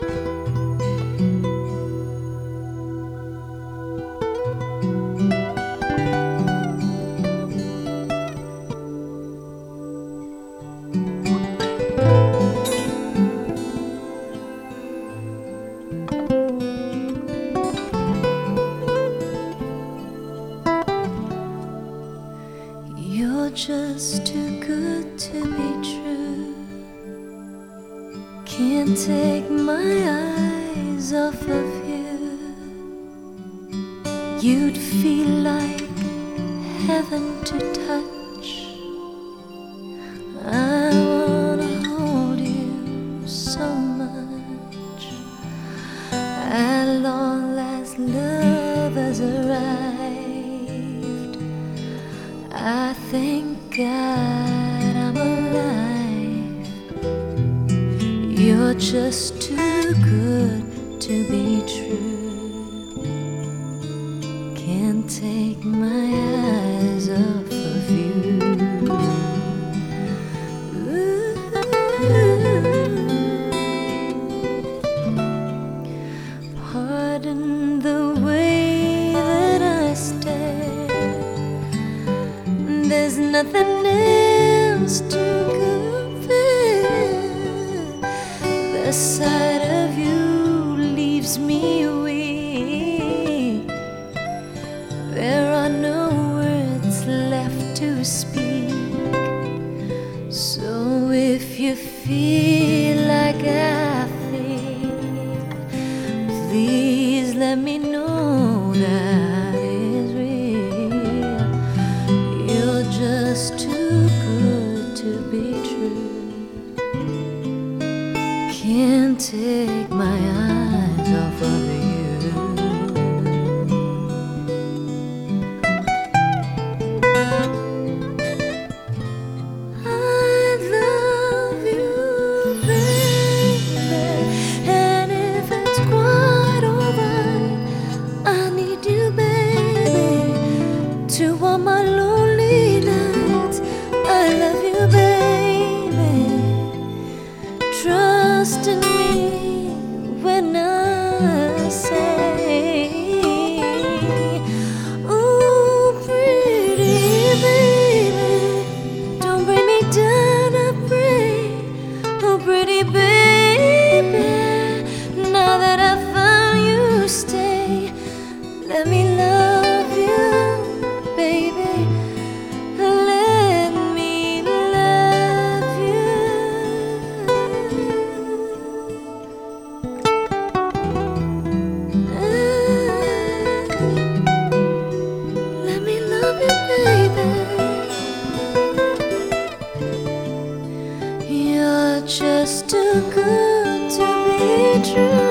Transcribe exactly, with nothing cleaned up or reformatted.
You're just too good to be true. Can't take my eyes off of you. You'd feel like heaven to touch. I wanna hold you so much. At long last, love has arrived. I thank God I'm alive. You're just too good to be true. Can't take my eyes off of you. Ooh. Pardon the way that I stare. There's nothing else to compare. The sight of you leaves me weak. There are no words left to speak. So if you feel like I feel, please let me know that is real. You're just too good to be true. Can't take my eyes off of you. I love you, baby, and if it's quite alright, I need you, baby, to warm my lonely nights. I love you, baby. Trust in me when I say, ooh, pretty baby, don't bring me down, I pray. Oh, pretty baby, now that I found you, stay. Let me love you, baby. Let me love you. Let me love you, baby. You're just too good to be true.